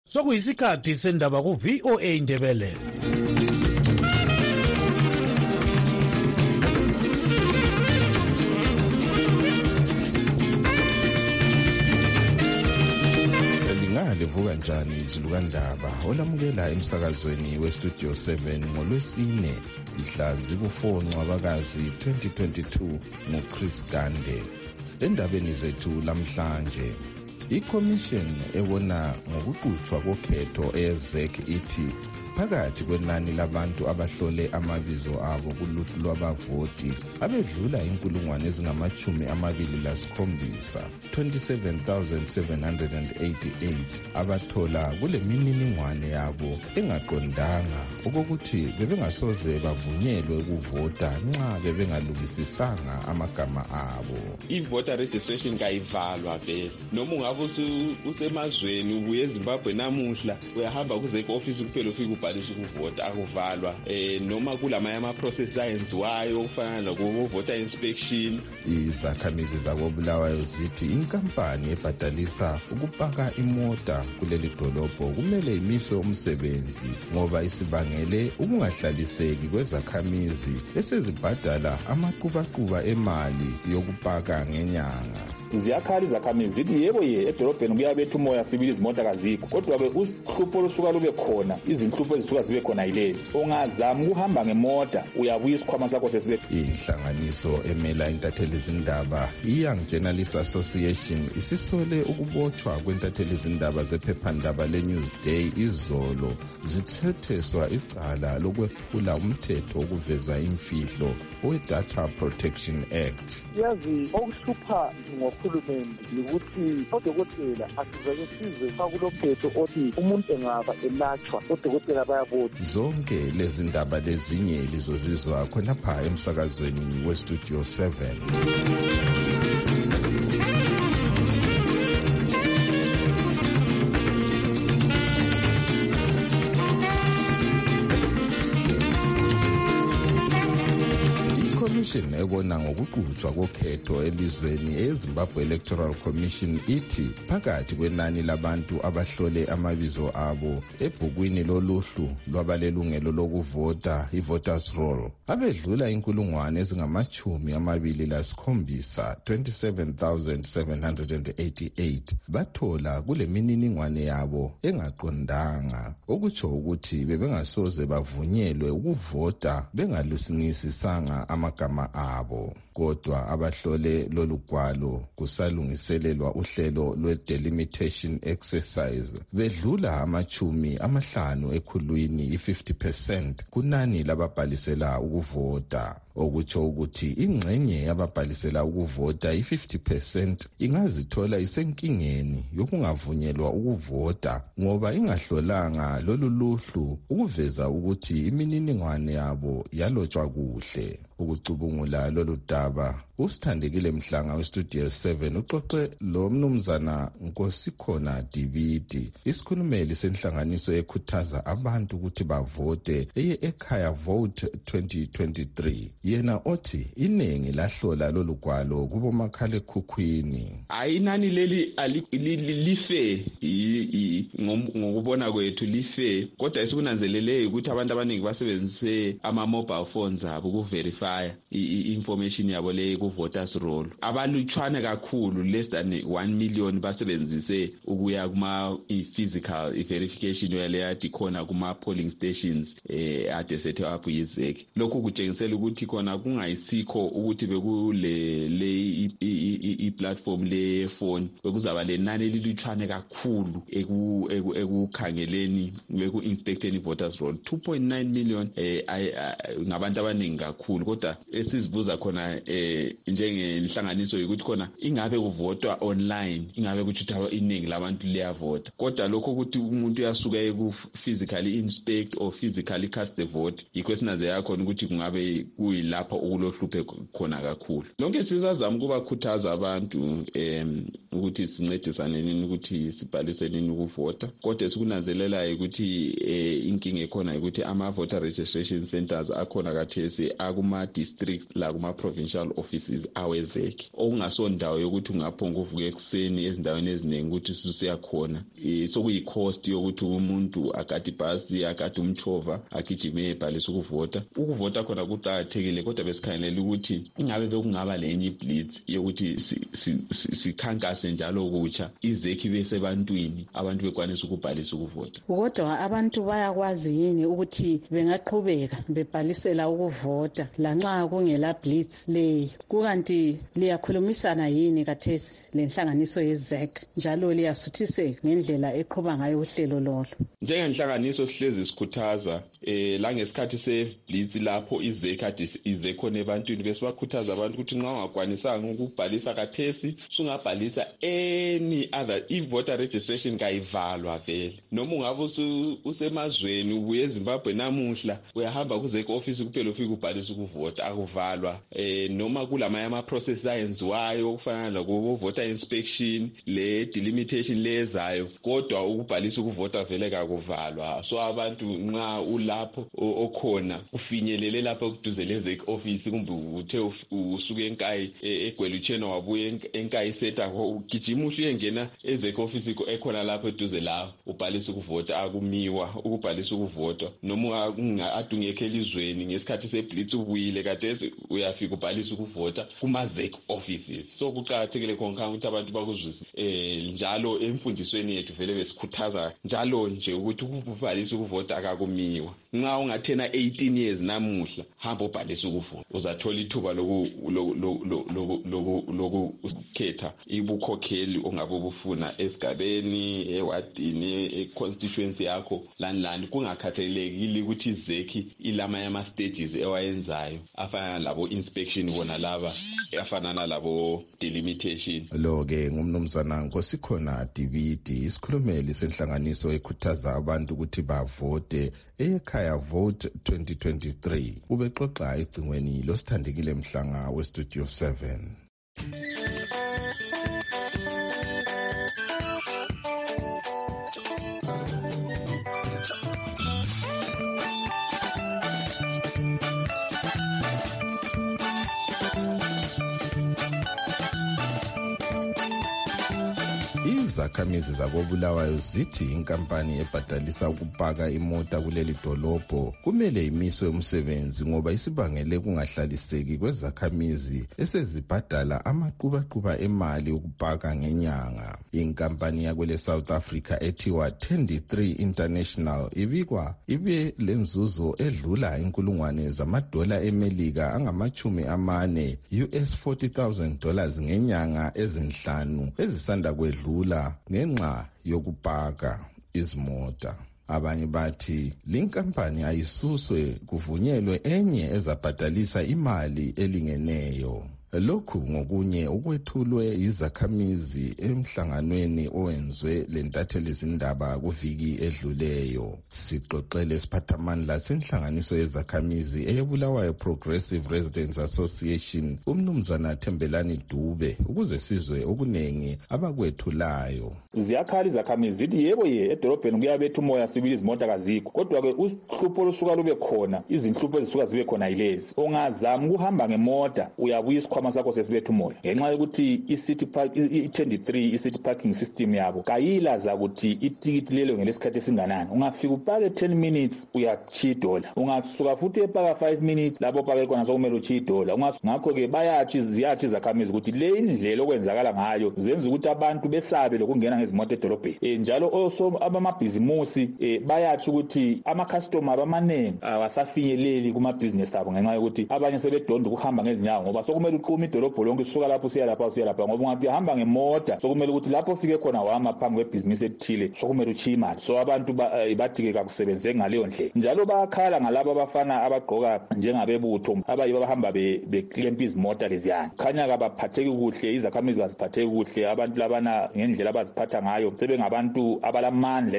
Sokuyisikhathi sendaba ku VOA Indebele. Livuka njani izulu kandaba olamukela emsakazweni westudio 7 ngolwesine mhla ziku4 Ncwabakazi 2022 nguChris Gande. Endabeni zethu lamhlanje, iCommission ebona ngokuqhutshwa kokhetho eZEC ithi phakathi kwenani labantu abahlole amabizo abo kuluhlu lwabavoti abedlula 27,027 27,788 abathola kule mininingwane yabo engaqondanga okokuthi bebengasoze bavunyelwe ukuvota nxa bebengalukisisanga amagama abo. I-voter registration kayivalwa vele noma ungabe usemazweni ubuye eZimbabwe namuhla uyahamba kuZEC office kuphela ufika ubhalisa ukuvota akuvalwa noma kulamanye ama-process ayenziwayo kufana noku-voter inspection. Izakhamizi zakoBulawayo zithi inkampani ebhadalisa ukupaka imota kuleli dolobho kumele imiswe umsebenzi ngoba isibangele ukungahlaliseki kwezakhamizi esezibhadala amaqhubaquba emali yokupaka ngenyanga. Ziyakhala izakhamizi zithi yebo edolobheni kuyabetha umoya sibili izimota kazikho kodwa-ke uhlupho olusuka lube khona izinhlupho ezisuka zibe khona yilezi ungazama ukuhamba ngemota uyabuya isikhwama sakho sesibe. Inhlanganiso emela intatheli zindaba i-Young Journalists Association isisole ukubotshwa kwentatheli zindaba zephephandaba le-Newsday izolo zithetheswa icala lokwephula umthetho wokuveza imfihlo we-Data Protection Act. Yazi okuhlupha ngohulumende ukuthi odokotela asizake size kulo mthetho othi umuntu engaba elatshwa odokotela bayavota. Zonke lezi ndaba lezinye lizozizwa khonapha emsakazweni westudio 7. iCommission ebona ngokuqhutshwa kokhetho elizweni eZimbabwe Electoral Commission ithi phakathi kwenani labantu abahlole amabizo abo ebhukwini loluhlu lwabalelungelo lokuvota i-voters roll abedlula 27,788 bathola kule mininingwane yabo engaqondanga okutsho ukuthi bebengasoze bavunyelwe ukuvota bengalusinisisanga amagama abo. Kodwa abahlole lolugwalo kusalungiselelwa uhlelo lwe-delimitation exercise bedlula 50% ekhulwini i-50% kunani lababhalisela ukuvota okutsho ukuthi ingxenye yababhalisela ukuvota i-50% ingazithola isenkingeni yokungavunyelwa ukuvota ngoba ingahlolanga lolu luhlu ukuveza ukuthi imininingwane yabo yalotshwa kuhle. Ukucubungula lolu daba uSithandekile Mhlanga westudio 7 uxoxe lo mnumzana Nkosikhona Dibidi isikhulumeli senhlanganiso ekhuthaza abantu ukuthi bavote ekhaya Vote 2023. Yena othi inengi lahlola lolu gwalo kubomakhala ekhukhwini. Ayinani leli life ngokubona kwethu life kodwa esikunanzeleleyo ukuthi abantu abaningi basebenzise ama-mobile phones abo ukuverify i-information yabo le ku-voters roll. Abalutshwane kakhulu less than 1 million basebenzise ukuya kuma-physical verification yale yadi khona kuma-polling stations ade sethe up yiZEC. Lokhu kutshengisela ukuthi khona kungayisikho ukuthi bekule i-platform le-phone bekuzaba lenani elilutshwane kakhulu ekukhangeleni beku-inspecteni voters roll. 2.9 million ngabantu abaningi kakhulu kodwa esizibuza khona njengenhlanganiso yokuthi khona ingabe kuvotwa online ingabe kuthi iningi labantu liyavota kodwa lokho ukuthi umuntu uyasuka eku-physically inspect or physically cast the vote yikho esinaze yakhona ukuthi kungabe kuyilapha ukulohluphe khona kakhulu. Lonke sizazama ukubakhuthaza abantu ukuthi ukuthi sincedisane nini ukuthi sibhalise nini ukuvota. Kodwa sikunanzelelayo ukuthi inkinga ekhona ukuthi ama-voter registration centers akhona kathesi akuma districts la kuma provincial offices awezek, okungasondawo yokuthi ungaphonga uvuka ekuseni ezindaweni eziningi ukuthi susiyakhona. Sokuyi-cost yokuthi umuntu agade ibhasi, agade umchova, agijime ebhalisa ukuvota. Ukuvota khona kuqakathekile, kodwa besikhangelela ukuthi ingabe bekungaba lenye blitz yokuthi sikhankase njalo kutsha izekhi besebantwini, abantu bekwanisa ukubhalisa ukuvota. Kodwa abantu bayakwazi yini ukuthi bengaqhubeka bebhalisela ukuvota lanxa kungela blitz leyo? Kukanti liyakhulumisana yini kathesi lenhlanganiso yezek njalo liyasuthise ngendlela eqhuba ngayo uhlelo lolo? Njengenhlanganiso sihlezi sikhuthaza la ngesikhathi se-blitz lapho izekhi izekhona ebantwini besibakhuthaza abantu ukuthi nxa ungakwanisanga ukubhalisa kathesi sungabhalisa any other. I-voter registration kayivalwa vele, noma ungabe usemazweni ubuye eZimbabwe namuhla uyahamba kuzekhi office kuphela ufike ubhalisa ukuvota, akuvalwa. Noma kulamanye ama-process ayenziwayo okufana loku-voter inspection, le delimitation lezayo, kodwa ukubhalisa ukuvota vele kakuvalwa. So abantu nxa ulapho okhona ufinyelele lapho kuduze lezekhi office, kumbe uthe usuke enkayi eGwelutsheni wabuye enkayi seta, ugijima uyengena ezekhi office ekhona lapho eduze lawo ubhalisa ukuvota. Akumiwa ukubhalisa ukuvota, noma ungakadungekho elizweni ngesikhathi seblitz ubuyile kathesi uyafika ubhalisa ukuvota kuma-zek offices. So kuqakathekile khona ukuthi abantu bakuzwisise. Njalo emfundisweni yethu vele besikhuthaza njalo nje ukuthi ukubhalisa ukuvota akakumiwa. Nxa ungathena 18 years namuhla hamba ubhalisa ukuvota, uzathola ithuba lokukhetha ibukhokheli ongabe ubufuna esigabeni, ewadini, e-constituency yakho lani. Kungakhathalekile ukuthi izekhi ilamanye ama-stages ewayenzayo afana labo inspection bona laba afana nalabo delimitation. Lo-ke ngumnumzana Nkosikhona Dibidi, isikhulumeli senhlanganiso ekhuthaza abantu ukuthi bavote ekhaya Vote 2023. Ubexoxa ecingweni losithandekile Mhlanga weStudio 7. Izakhamizi zakoBulawayo zithi inkampani ebhadalisa ukupaka imota kuleli dolobho kumele imiswe umsebenzi ngoba isibangele kungahlaliseki kwezakhamizi esezibhadala amaqubaquba emali ukupaka ngenyanga. Inkampani yakwele South Africa ethiwa 23 International ibikwa ibe lenzuzo edlula inkulungwane zamadola eMelika angama-40 US $40,000 ngenyanga ezinhlanu ezisanda kwedlula ngenxa yokupaka izimota. Abanye bathi linkampani ayisuswe kuvunyelwe enye ezabhadalisa imali elingeneyo. Lokhu ngokunye ukwethulwe izakhamizi emhlanganweni owenzwe lentatheli izindaba kuviki edluleyo. Sixoxele siphathamandla senhlanganiso yezakhamizi eyeBulawayo Progressive Residents Association umnumzana Thembelani Dube ukuze sizwe okunengi abakwethulayo. Ziyakhala izakhamizi zithi yebo edolobheni kuyabetha umoya sibili izimota kazikho, kodwa-ke uhlupho olusuka lube khona, izinhlupho ezisuka zibe khona yilezi. Ongazama ukuhamba ngemota uyabuya isikhwama sakho sesibetha umoya ngenxa yokuthi i-city park i-23 i-city parking system yabo kayilaza ukuthi itikiti lelo ngelesikhathi esinganani. Ungafika upake 10 minutes uyachiya $1, ungasuka futhi epaka 5 minutes lapho pake khona sokumele uchiya $1. Ngakho-ke ziyathi izakhamizi ukuthi le indlela okwenzakala ngayo zenza ukuthi abantu besabe lokungena ngezimoto edolobheni. Njalo abamabhizimusi bayathi ukuthi ama-customer amaningi awasafinyeleli kumabhizinesi abo ngenxa yokuthi abanye sebedonda ukuhamba ngezinyawo ngoba sokumele uqume idolobho lonke usuka lapho usiya lapha ngoba ungathi uhamba ngemoto sokumele ukuthi lapho ufike khona wama phambi kwebhizinisi ethile sokumele uchiye imali. So abantu bathi-ke kakusebenzeki ngaleyo ndlela. Njalo bayakhala ngalabo abafana abagqoka njengabebutho abayibo abahamba beklempa izimota leziyana. Khanya kabaphatheki kuhle, izakhamizi kaziphatheki kuhle, abantu labana ngendlela abaziphatha ngayo sebengabantu abalamandla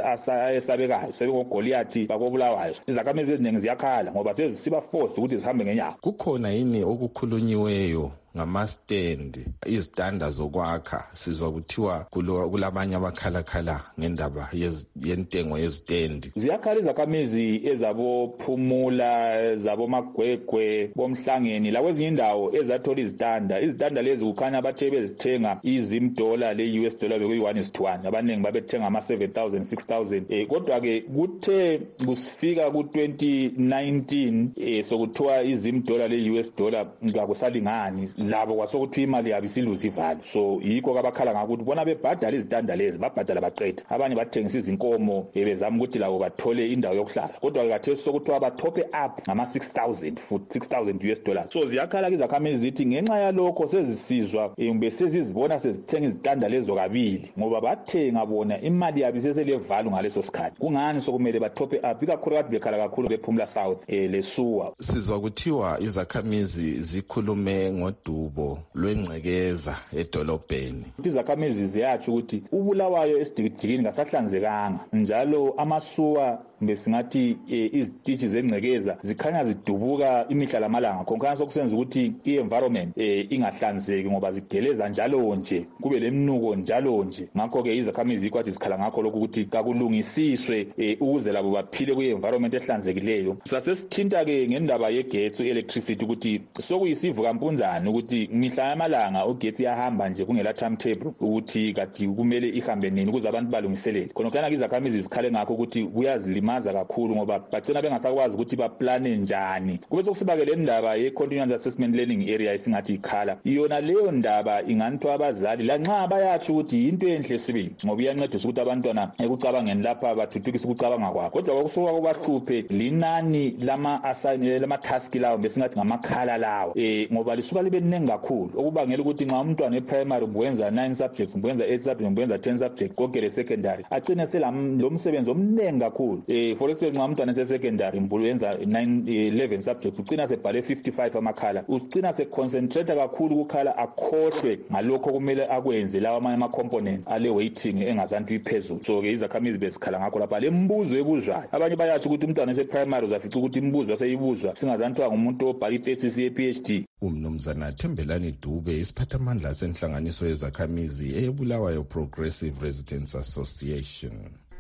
esabekayo, sebengogoliyathi bakoBulawayo. Izakhamizi eziningi ziyakhala ngoba sezisiba forced ukuthi zihambe ngenyawo. Kukhona yini okukhulunyiweyo ngama-stand, izitanda zokwakha. Sizwa kuthiwa kulabanye abakhalakhala ngendaba yentengo yezitendi. Ziyakhala izakhamizi ezabophumula, zabomagwegwe, bomhlangeni, lakwezinye indawo ezathola izitanda lezi kukhanya bathe bezithenga $1 le-US bekuyi-1:1. Abaningi babethenga ama-7,000 6,000. Kodwa-ke kuthe kusifika ku-2019 sokuthiwa $1 le-US kakusalingani, labo kwasokuthiwa imali yabo isiluza ivalo. So yikho kabakhala ngakho ukuthi bona bebhadala izitanda lezi, babhadala baqeda. Abanye bathengisa izinkomo bezama ukuthi labo bathole indawo yokuhlala. Kodwa khathesi sokuthiwa bathope up ngama-6,000 futhi $6,000. So ziyakhala izakhamizi zithi ngenxa yalokho sezisizwa besezizibona sezithenga izitanda lezo kabili, ngoba bathenga bona imali yabo iseselevalo ngaleso sikhathi. Kungani sokumele bathope up, ikakhulu kade bekhala kakhulu bephumula South leSuwa. Sizwa kuthiwa izakhamizi zikhulume ngodubo lwengcekeza edolobheni. Izakhamizi ziyatsho ukuthi uBulawayo esidikidikini ngasahlanzekanga, njalo amasuwa besingathi izititshi zengcekeza zikhanya zidubuka imihla lamalanga. Khonkhana sokusenza ukuthi i-environment ingahlanzeki ngoba zigeleza njalo nje, kube lemnuko njalo nje. Ngakho-ke izakhamizi ikwathi zikhala ngakho lokhu ukuthi kakulungisiswe ukuze labo baphile kwi-environment ehlanzekileyo. Sasesithinta-ke ngendaba yegetsi, electricity, ukuthi sokuyisivukampunzane ukuthi mihla yamalanga ugetsi yahamba nje kungela timetable ukuthi kati kumele ihambe nini ukuze abantu balungiselele. Khonokana izakhamizi zikhale ngakho ukuthi kuyazilimaza kakhulu ngoba bagcina bengasakwazi ukuthi baplane njani. Kube sokusiba-ke le ndaba ye-continuous assessment learning area esingathi ikhala, yona leyo ndaba inganithwa abazali lanxa bayatsho ukuthi yinto enhle sibili ngoba iyancedisa ukuthi abantwana ekucabangeni lapha bathuthukise ukucabanga kwabo. Kodwa kwakusuka kubahluphe linani lama-task lawo besingathi ngamakhala lawo ngoba lisuka libe liningi kakhulu, okubangela ukuthi nxa umntwana e-primary ubwenza 9 subjects, ubwenza 8 subjects, ubwenza 10 subjects, konke le-secondary agcine lo msebenzi omningi kakhulu. For instance, nxa umntwana ese-secondary wenza 11 subjects, ugcina sebhale 55 amakhala, ugcina seconcentrate kakhulu kukhala, akhohlwe ngalokho kumele akwenze lawa amanye ama-component ale-weighting engazantu iphezulu. So-ke izakhamizi besikhala ngakho lapha. Le mbuzo ebuzwayo, abanye bayathi ukuthi umntwana ese-primary uzafica ukuthi imibuzo aseyibuzwa singazantiwa ngumuntu obhala i-thesis ye-PhD. Umnumzana Thembelani Dube, isiphathamandla senhlanganiso yezakhamizi eBulawayo Progressive Residents Association.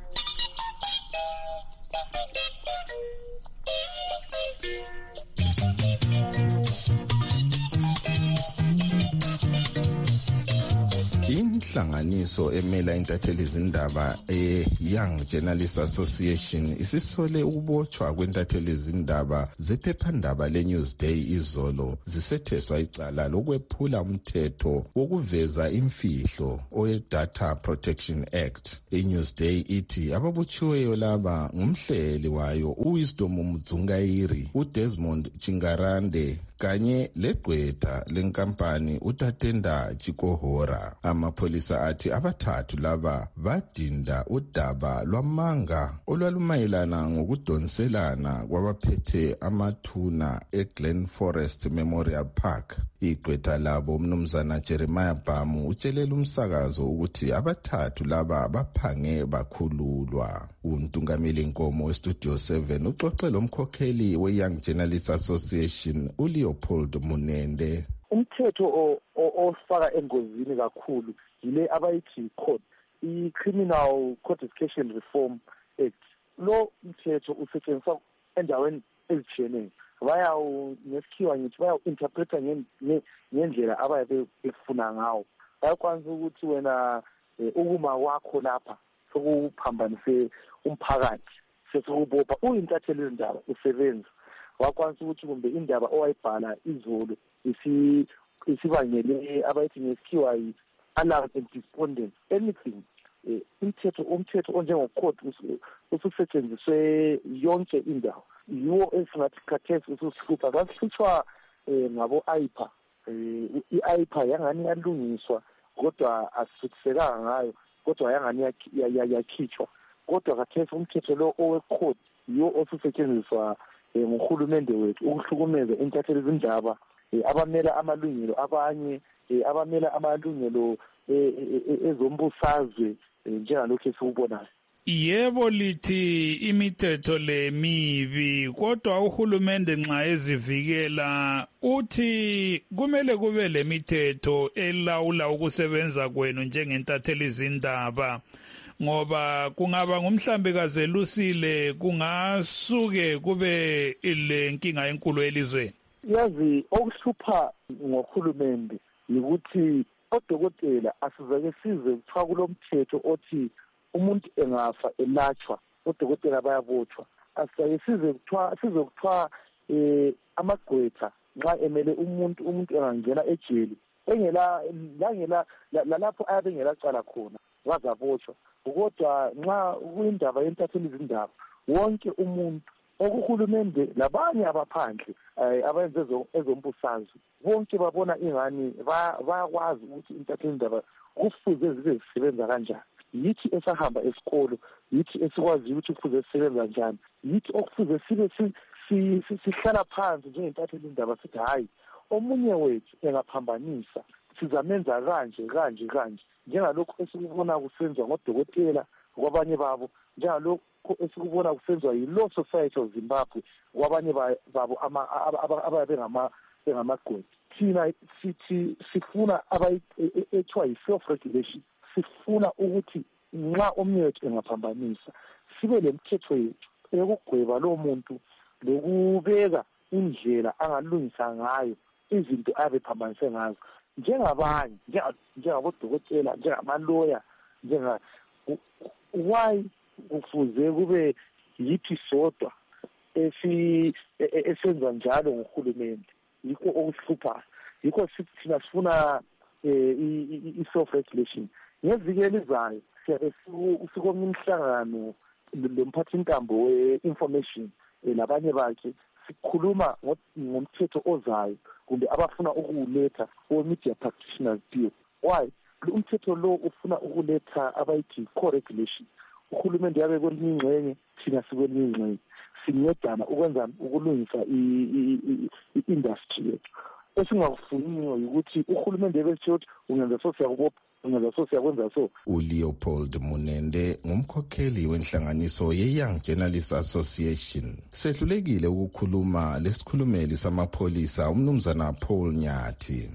Inhlanganiso emela intatheli izindaba Young Journalists Association isisole ukubotshwa kwentatheli izindaba zephephandaba leNewsday izolo zisetheswa icala lokwephula umthetho wokuveza imfihlo owe-Data Protection Act. iNewsday ithi ababotshiweyo laba ngumhleli wayo uWisdom Mdzungairi, uDesmond Chingarande kanye legqwetha lenkampani uTatenda Chikohora. Amapholisa athi abathathu laba badinda udaba lwamanga olwalumayelana ngokudonselana kwabaphethe amathuna eGlen Forest Memorial Park. Igqwetha labo umnumzana Jeremiah Bhamu utshelela umsakazo ukuthi abathathu laba baphange bakhululwa. Untungameli Nkomo weStudio 7 uxoxe lomkhokheli weYoung Journalists Association uLeopold Munende. Umthetho ofaka engozini kakhulu yile abayithi code, i-Criminal Codification Reform Act. Lo mthetho usetshenziswa endaweni ezitshiyeneyo. Ngesikhiwa ngithi bayawinterpreta ngendlela abayabe befuna ngawo. Bayakwanisa ukuthi wena ukuma kwakho lapha sokuphambanise umphakathi sesokubopha uyintatheli izindaba usebenza, wakwanisa ukuthi kumbe indaba owayibhala izolo isibangele abayithi ngesikhiwa yi-alarm and despondence, anything. Umthetho onjengocode ususetshenziswe yonke indawo. Yiwo esingathi khathesi ususihlupha. Sasihlutshwa ngabo-AIPA. I-AIPA yangani yalungiswa kodwa asithukisekanga ngayo, kodwa yangani yakhitshwa. Kodwa khathesi umthetho lo owe-code yiwo osusetshenziswa nguhulumende wethu ukuhlukumeza intatheli izindaba, abamela amalungelo abanye, abamela amalungelo ezombusazwe njengalokhu esikubonayo. Yebo lithi imithetho le mibi kodwa uhulumende nxa ezivikela uthi kumele kube lemithetho elawula ukusebenza kwenu njengentatheli izindaba ngoba kungaba ngumhlambi kazelusile kungasuke kube ile nkinga enkulu elizweni. Yazi okuhlupha ngohulumende ukuthi odokotela asizake size kuthiwa kulomthetho othi umuntu engafa elatshwa odokotela bayabotshwa. Asizake size kuthiwa amagqwetha nxa emele umuntu engangena ejele lalapho ayabe engelacala khona bazabotshwa. Kodwa nxa kuyindaba yentatheli izindaba wonke umuntu okuhulumende labanye abaphandle abenze ezombusazwe bonke babona ingani bayakwazi ukuthi intatheli indaba kufuze zibe zisebenza kanjani. Yithi esahamba esikolo, yithi esikwazi ukuthi kufuze sisebenza njani, yithi okufuze sibe sihlala phansi njengentatheli indaba sithi hayi omunye wethu engaphambanisa sizamenza kanje njengalokhu esikubona kusenzwa ngodokotela kwabanye babo, njengalokhu esikubona kusenzwa yi-Law Society of Zimbabwe kwabanye babo ababe bengamagqwetha. Thina sithi sifuna ethiwa yi-self-regulation. Sifuna ukuthi nxa omunye wethu engaphambanisa sibe lemithetho yethu eyokugweba lowo muntu lokubeka indlela angalungisa ngayo izinto abephambanise ngazo njengabanye njengabodokotela njengamaloya why kufuze kube yithi sodwa esenza njalo ngohulumende. Yikho okuhluphayo, yikho sithi thina sifuna i-self-regulation. Ngeviki elizayo siyabe sikomnye umhlangano lomphathintambo we-information labanye bakhe sikhuluma ngomthetho ozayo kumbe abafuna ukuletha o-media practitioners bill. Why? Umthetho lo ufuna ukuletha abayithi co-regulation. Uhulumende yabe kwelinye ingxenye, thina sikwelinye ingxenye, sincedana ukwenza ukulungisa i-industry yethu. Esingakufuniyo ukuthi uhulumende ebesho ukuthi ungenza so siyakubopha, ungenza so siyakwenza so. uLeopold Munende ngumkhokheli wenhlanganiso ye-Young Journalists Association. Sehlulekile ukukhuluma lesikhulumeli samapholisa umnumzana Paul Nyathi.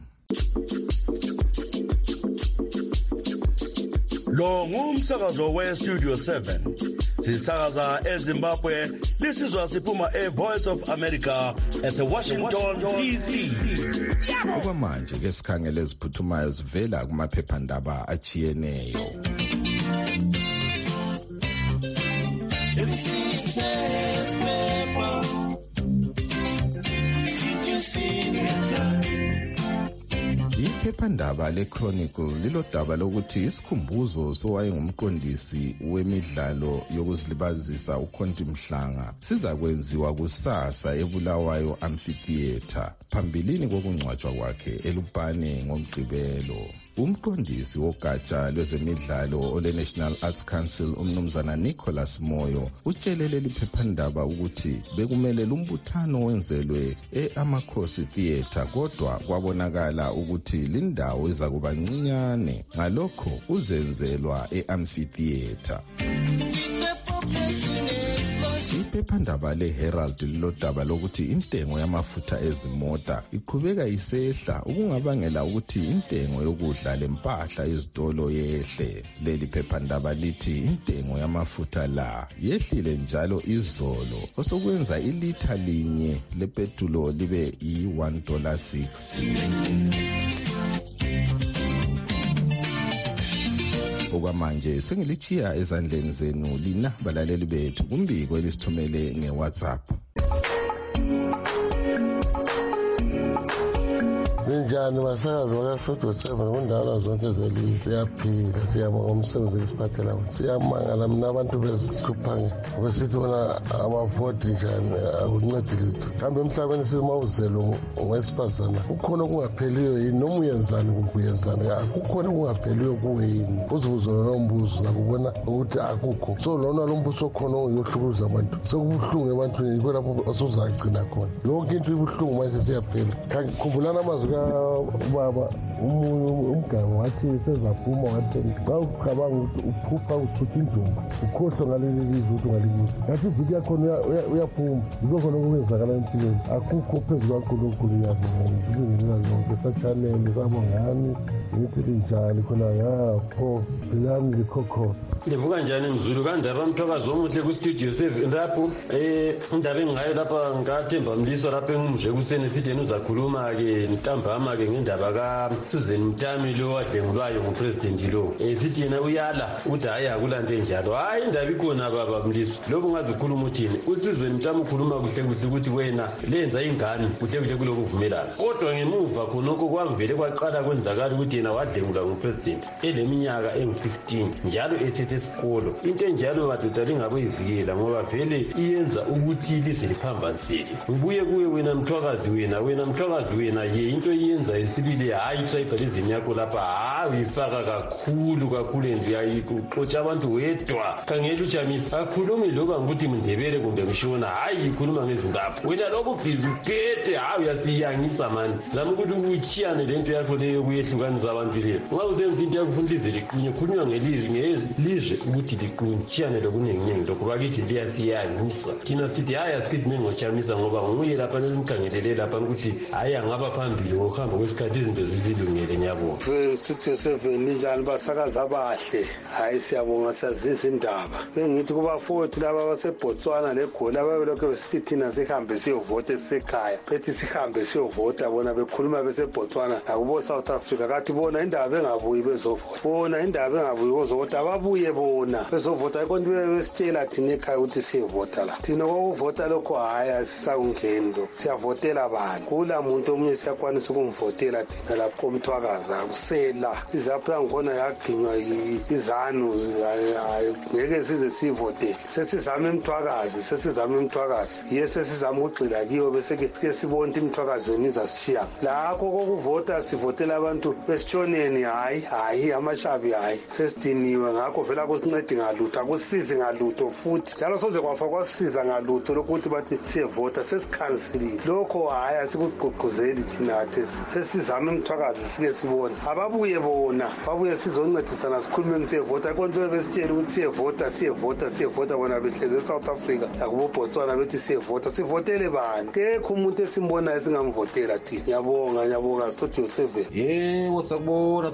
Lo ngumsakazo we-Studio 7. Sisakaza eZimbabwe, lisizwa siphuma e-Voice of America ese-Washington DC. Okwamanje ke sikhangele eziphuthumayo zivela kumaphephandaba achiyeneyo. Iphephandaba le-Chronicle lilodaba lokuthi isikhumbuzo sowayengumqondisi wemidlalo yokuzilibazisa uKhonti Mhlanga sizakwenziwa kusasa eBulawayo Amphitheatre phambilini kokungcwatshwa kwakhe eLupane ngoMgqibelo. Umqondisi wogatsha lwezemidlalo ole-National Arts Council umnumzana Nicholas Moyo utshelele liphephandaba ukuthi bekumele lumbuthano wenzelwe e-Amakhosi Theatre kodwa kwabonakala ukuthi lindawo izakuba ncinyane ngalokho uzenzelwa e-Amphitheatre. Iphephandaba le-Herald lilodaba lokuthi intengo yamafutha ezimota iqhubeka isehla okungabangela ukuthi intengo yokudla lempahla ezitolo yehle. Leli phephandaba lithi intengo yamafutha la yehlile njalo izolo osokwenza ilitha linye lepetulo libe $1.60. Okwamanje sengilichiya ezandleni zenu lina balaleli bethu kumbiko elisithumele ngeWhatsApp. Ninjani basakazi baka-Studio 7 kundawo zonke zelizwe siyaphila siyabonga umsebenzi esiphathela wona siyamangala mina abantu bezihluphanga ngokwesithi bona amavoti njani akuncedi lutho kambe emhlabeni simawuzelo ngowesifazana kukhona okungapheliyo yini noma uyenzani kumbe uyenzani kukhona okungapheliyo kuwe yini uzibuze lo mbuzo zakubona ukuthi akukho so lona lo mbuzo khona uyohlukuza abantu sekubuhlungu ebantwini yikho lapho osuzagcina khona yonke into ibuhlungu manje siyaphela khumbulana amazwi baba umunye umganga wathi sezaphuma wathi xa ucabanga ukuthi uphupha uthutha indumba ukhohlwa ngaleli lizwe ukuthi ungalibuza ngathi iviki yakhona uyaphuma yikho khona okwenzakala empilweni akukho phezu kaNkulunkulu yabonga zonke satshaneni sabongani ngithi linjani khona yapho philani likhokho ndivuka njani mzulu kandaba Mthokazi omuhle ku-studio 7 lapho indaba engingayo lapha ngathemba Mliso lapha engumje kuseni sithi yena uzakhuluma-ke ntambama-ke ngendaba kaSusan Mtami lo wadlengulwayo ngupresident lo sithi yena uyala ukuthi hayi akulando enjalo hayi indaba ikhona baba Mliso lokhu ungaze ukhuluma uthini uSusan Mtami ukhuluma kuhle kuhle ukuthi wena lenza ingane kuhle kuhle kuloku uvumelana kodwa ngemuva khonokho kwavele kwaqala kwenzakala ukuthi yena wadlengulwa ngupresident eleminyaka engu-15 njalo esesikolo into enjalo madoda lingaboyivikela ngoba vele iyenza ukuthi ilizwe liphambaniseke ngibuye kuwe wena Mthokazi wena ye into iyenza esibili hayi tribalism yakho lapha hayi uyifaka kakhulu enzi uyayixotsha abantu wedwa khangela uJamisa akhulumi loba ngokuthi Mndebele kumbe Mshona hayi ikhuluma ngeZimbabwe wena lokho ubhizukete hayi uyasiyangisa mani zama ukuthi uchiyane lento yakho leyo kuyehlukanisa abantu leyo ngoba usenza into yakufuna ilizwe liqinye khulunywa ngelizwe ukuthi liqinye chiyane lokuningi lokho bakithi liyasiyangisa thina sithi hayi asikithi mengoJamisa ngoba nguye lapha nemkhangelele lapha ukuthi hayi angaba phambili ngokuhamba kwesikhathi izinto zizilungele nyabo Studio 7 ninjani basakaza abahle hayi siyabonga sazisa indaba bengithi kubafowethu laba baseBotswana leGoli ababelokho besithi thina sihambe siyovota esekhaya phethi sihambe siyovota bona bekhuluma beseBotswana akubo South Africa kathi bona indaba engabuyi bezovota bona indaba engabuyi bezovota ababuye bona bezovota ikonto besitshela thina ekhaya ukuthi siyevota la thina kokuvota lokho hayi asisakungendo siyavotela abantu kula muntu omunye siyakwanisa ukumvotela thina lapho koMthwakazi akusela izapha ngkhona yaginywa izanu ngeke size sivote sesizama iMthwakazi sesizama ukugxila kiyo bese ke sibona iMthwakazi weniza sishiya lakho kokuvota sivotela abantu besitshoneni hayi amashabi hayi sesidiniwe ngakho vela kusincedi ngalutho akusizi ngalutho futhi njalo soze kwafa kwasiza ngalutho lokuthi bathi siyevota sesikhansilile lokho hayi asikugqugquzeli thina athesi sesizama iMthwakazi sike sibona ababuye bona babuye sizoncedisana sikhulume ngisiyevota konke besitshela ukuthi siyevota bona behleze eSouth Africa akubo Botswana bethi siyevota sivotele bani kekho umuntu esimbonayo singamvotela thina ngiyabonga Studio 7 sakubona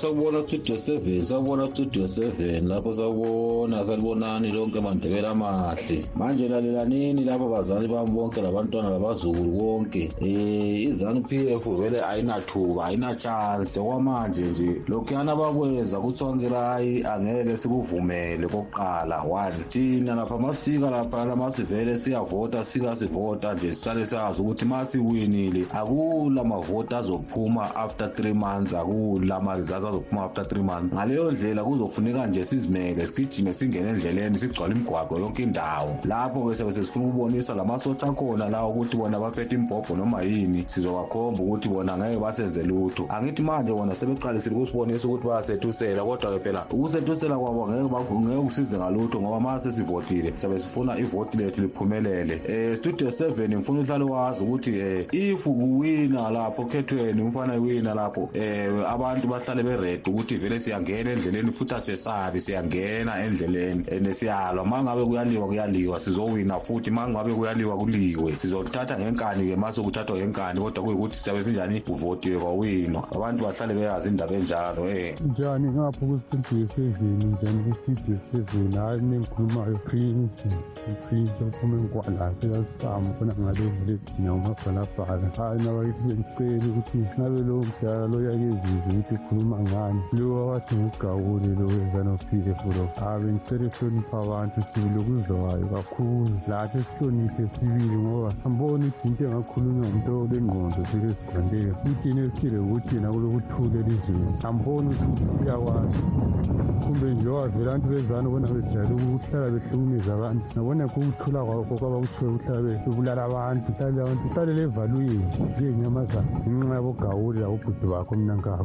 Studio 7 lapho sakubona salibonani lonke amandebele amahle manje lalelanini lapho bazali bami bonke labantwana labazukulu bonke iZANU-PF vele ayinathuba ayinachance kwamanje nje lokhuyana bakwenza kuthongelayi angeke sikuvumele kokuqala 1 thina lapha masifika lapha lamasivele siyavota sivota nje sisale sazi ukuthi masiwinile akula mavota azophuma after 3 months akula results azophuma after 3 months ngaleyo ndlela kuzofuneka nje sizimele sigijime singene endleleni sigcwala imigwaqo yonke indawo lapho ke sesifuna ukubonisa lamasotsha akhona la ukuthi bona baphethe imbhobho noma yini sizobakhomba ukuthi bona ngeke basenze lutho angithi manje bona sebeqalisile ukusibonisa ukuthi bayasethuselwa kodwa ke phela ukusethuselwa kwabo ngeke kusize ngalutho ngoba mase sivotile sabe sifuna ivoti lethu liphumelele Studio 7 ngifuna uhlale wazi ukuthi if uwina lapho khethweni umfana uwina lapho abantu bahlale beready ukuthi vele siyangena endleleni futhi asesabi siyangena endleleni nesiyalwa mangabe kuyaliwa sizowina futhi mangabe kuyaliwa kuliwe sizothatha ngenkani ke mase kuthathwa ngenkani kodwa kuyikuthi siyabe sinjani uvotiwe kwawina abantu bahlale beyazi indaba enjalo njani ngapho ku-Studio 7 njani ku-Studio 7 hayi nengikhulumayo Prince uphuma enkwala sekasamu khona ngale village umabhalabhala hayi nabayithi bengicela ukuthi ngabe lo mdala lo yakezizwe ukuthi ukhuluma ngani lo wathi ngugawule lo weZANU-PF lo bengicela sihlonipha abantu silokuzwayo kakhulu lathi sihloniphe sibili ngoba amboni ukuthi into engakhulunywa ngumuntu olengqondo sike sigqandele futhi nesithile ukuthi yena kulokuthula elizweni amboni ukuthi uyakwazi kumbe nje wavela abantu beZANU bona bejayele ukuhlala behlukumeza abantu nabona ukuthula kwakho kwabakuthiwe uhlala bebulala abantu hlale levaluyini njengenyamazana ngenxa yabogawule labobhuti bakho mina ngabo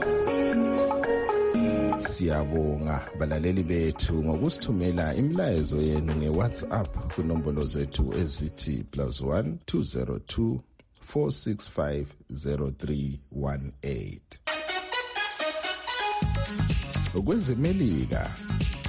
Siyabonga balaleli bethu ngokusithumela imilayezo yenu ngeWhatsApp kunombolo zethu ezithi +1 202 4650318. Kwezemelika,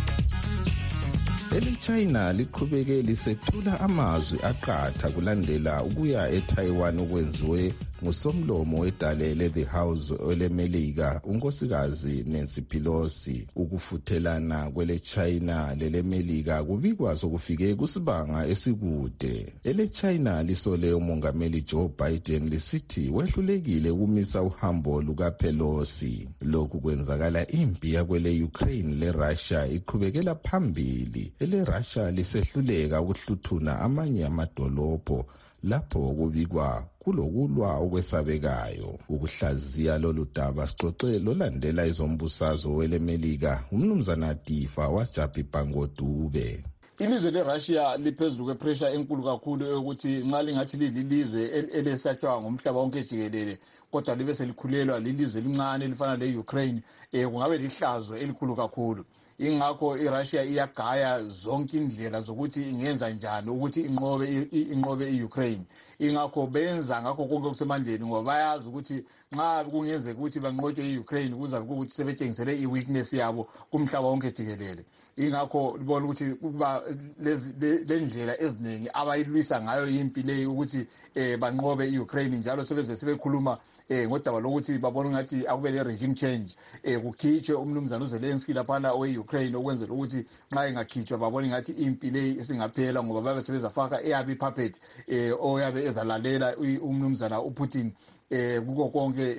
eliChina liqhubeke lisethula amazwi aqatha kulandela ukuya eTaiwan okwenziwe ngusomlomo wedale le-The House elemelika unkosikazi Nancy Pelosi. Ukufuthelana kwele-China lelemelika kubikwa sokufike kusibanga esikude. Ele-China lisole umongameli Joe Biden lisithi wehlulekile ukumisa uhambo lukaPelosi. Lokhu kwenzakala impi yakwele-Ukraine le-Russia iqhubekela phambili. Ele-Russia lisehluleka ukuhluthuna amanye amadolobho lapho kubikwa kulokulwa okwesabekayo. Ukuhlaziya lolu daba sixoxe lolandela izombusazwe welemelika umnumzana Tifa waJapi Bangodube. Ilizwe leRussia liphezulu kwepressure enkulu kakhulu ukuthi nxa lingathi lilizwe elesatshwa ngomhlaba wonke jikelele kodwa libe selikhulelwa lilizwe elincane elifana le-Ukraine kungabe lihlazo elikhulu kakhulu. Ingakho iRussia iyagaya zonke indlela zokuthi ingenza njani ukuthi inqobe iUkraine. Ingakho benza ngakho konke okusemandleni ngoba bayazi ukuthi nxa kungenzeka ukuthi banqotshwe iUkraine kuza ukuthi sebetshengisele iweakness yabo kumhlaba wonke jikelele. Ingakho libona ukuthi kuba lendlela eziningi abayilwisa ngayo impi leyo ukuthi banqobe iUkraine njalo sebekhuluma ngodaba lokuthi babona ngathi akube le regime change kukhitshwe umnumzana uZelensky laphana we-Ukraine okwenzela ukuthi nxa engakhitshwa babona ngathi impi leyi isingaphela ngoba babe sebezafaka eyabi puppet oyabe ezalalela umnumzana uPutin kuko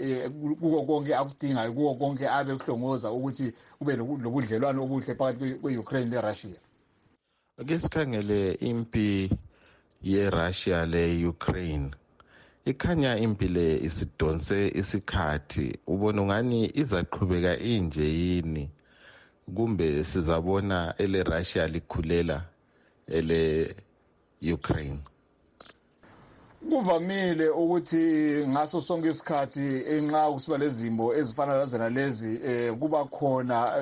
konke akudingayo kuko konke abe kuhlongoza ukuthi kube lobudlelwano obuhle phakathi kwe-Ukraine le-Russia. Ake sikhangele impi ye-Russia le-Ukraine. Ikhanya impi le isidonse isikhathi. Ubona ngani izaqhubeka inje yini kumbe sizabona ele-Russia likhulela ele-Ukraine? Kuvamile ukuthi ngaso sonke isikhathi enxa kusiba lezimo ezifana lazena lezi kuba khona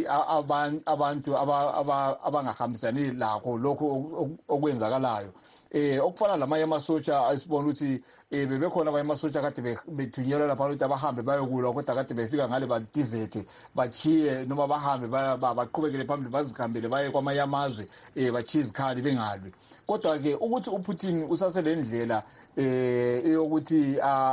abantu abangahambisani lakho lokho okwenzakalayo. Okufana lamanye amasotsha asibona ukuthi bebekhona abanye amasotsha kade bethunyelwa lapha ukuthi abahambe bayokulwa kodwa kade befika ngale badizete bachiye noma bahambe baqhubekele phambili bazihambele baye kwamanye amazwe bachiye izikhali bengalwi. Kodwa ke ukuthi uPutin usasele ndlela yokuthi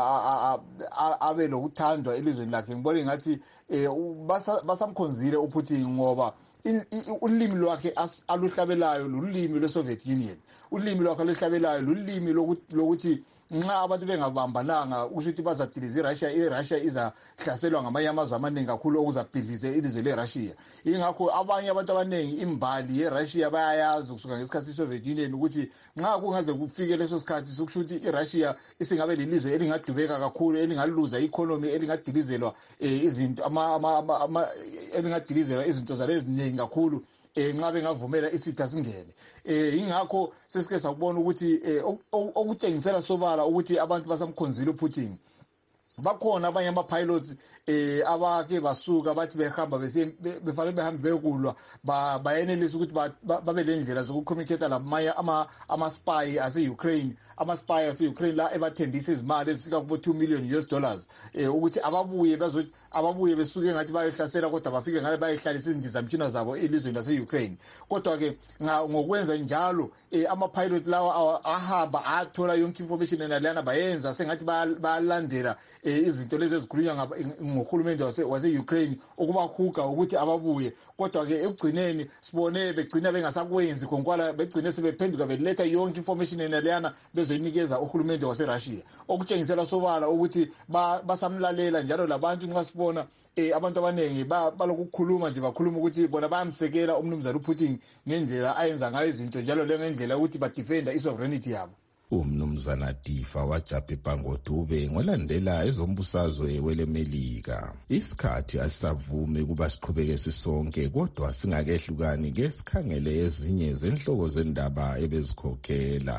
abe lokuthandwa elizweni lakhe ngibona ngathi basamkhonzile uPutin ngoba ulimi lwakhe aluhlabelayo lulimi lweSoviet Union. Ulimi lwakhe aluhlabelayo lulimi lokuthi nxa abantu bengabambananga ukuthi bazadiliza iRussia izahlaselwa ngamanye amazwe amaningi kakhulu okuzabhidlize ilizwe leRussia. Ingakho abanye abantu abaningi imbali yeRussia bayayazi kusuka ngesikhathi iSoviet Union ukuthi nxa kungaze kufike leso sikhathi sokusho ukuthi iRussia isingabe lilizwe elingadubeka kakhulu elingaluza economy elingadilizelwa izinto elingadilizelwa izinto zalezi eziningi kakhulu nxa bengavumela isitha singene. Ingakho sesike sakubona ukuthi okutshengisela sobala ukuthi abantu basamkhonzile uPutin. Bakhona abanye ama-pilots abake basuka bathi behamba befanele behambe beyokulwa bayenelisa ukuthi babe lendlela zokucommunicate lamanye ama-spy ase-Ukraine. Ama-spy ase-Ukraine la ebathembisa izimali ezifika kubo $2 million ukuthi ababuye besuke ngathi bayohlasela kodwa bafike ngale bayehlalisa izindizamtshina zabo elizweni lase-Ukraine. Kodwa-ke ngokwenza njalo ama-pilot lawa ahamba athola yonke information enalana bayenza sengathi bayalandela izinto lezi ezikhulunywa ngohulumende wase-Ukraine ukubahuga ukuthi ababuye. Kodwa-ke ekugcineni sibone begcina bengasakwenzi konkwala begcine sebephenduka beletha yonke information enalana bezoyinikeza uhulumende wase-Russia okutshengisela sobala ukuthi basamlalela njalo labantu nxa sibona abantu abaningi balokukhuluma nje bakhuluma ukuthi bona bayamsekela umnumzana uPutin ngendlela ayenza ngayo izinto njalo lengendlela ukuthi badefenda isovereignty yabo. Umnumzana Tifa waJapi Bangodube ngolandela ezombusazwe welemelika. Isikhathi asisavumi kuba siqhubeke sisonke kodwa singakehlukani ke sikhangele ezinye zenhloko zendaba ebezikhokhela.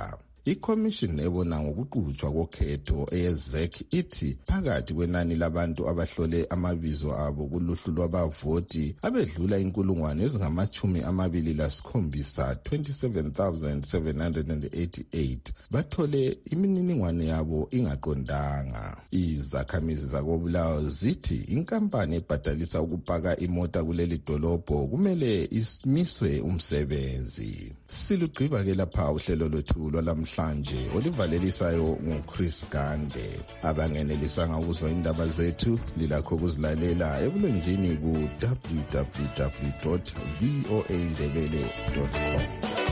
iCommission ebona ngokuqhutshwa kokhetho eyeZEC ithi phakathi kwenani labantu abahlole amabizo abo kuluhlu lwabavoti abedlula inkulungwane ezingama-27 27,788 bathole imininingwane yabo ingaqondanga. Izakhamizi zakoBulawayo zithi inkampani ebhadalisa ukupaka imota kuleli dolobho kumele imiswe umsebenzi. Silugqiba ke lapha uhlelo lwethu lwalamhlanje olivalelisayo nguChris Gande. Abangenelisanga ukuzwa indaba zethu lilakho ukuzilalela ebulenjini ku www.voaindebele.com.